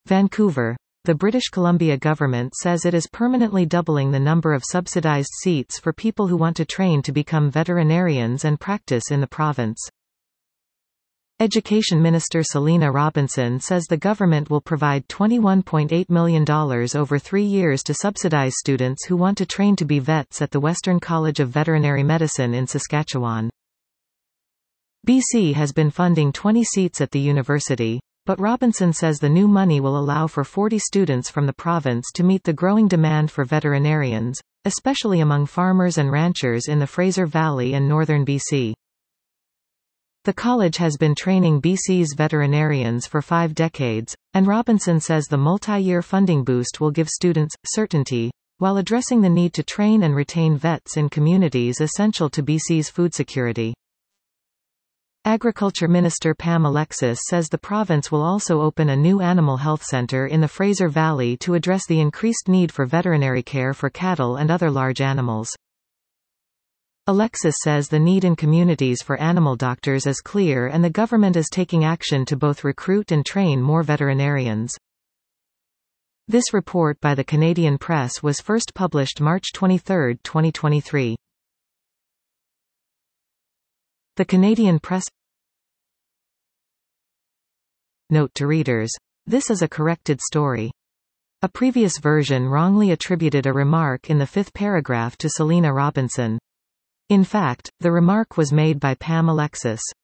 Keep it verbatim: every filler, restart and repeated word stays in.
Vancouver. The British Columbia government says it is permanently doubling the number of subsidized seats for people who want to train to become veterinarians and practice in the province. Education Minister Selina Robinson says the government will provide twenty-one point eight million dollars over three years to subsidize students who want to train to be vets at the Western College of Veterinary Medicine in Saskatchewan. B C has been funding twenty seats at the university, but Robinson says the new money will allow for forty students from the province to meet the growing demand for veterinarians, especially among farmers and ranchers in the Fraser Valley and northern B C. The college has been training B C's veterinarians for five decades, and Robinson says the multi-year funding boost will give students certainty, while addressing the need to train and retain vets in communities essential to B C's food security. Agriculture Minister Pam Alexis says the province will also open a new animal health centre in the Fraser Valley to address the increased need for veterinary care for cattle and other large animals. Alexis says the need in communities for animal doctors is clear and the government is taking action to both recruit and train more veterinarians. This report by the Canadian Press was first published March twenty-third, twenty twenty-three. The Canadian Press. Note to readers. This is a corrected story. A previous version wrongly attributed a remark in the fifth paragraph to Selina Robinson. In fact, the remark was made by Pam Alexis.